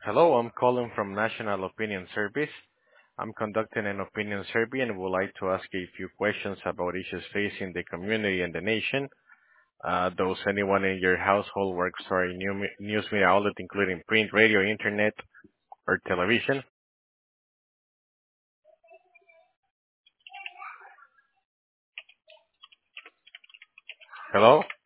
Hello, I'm calling from National Opinion Service. I'm conducting an opinion survey and would like to ask a few questions about issues facing the community and the nation. Does anyone in your household works for a news media outlet, including print, radio, internet, or television? Hello?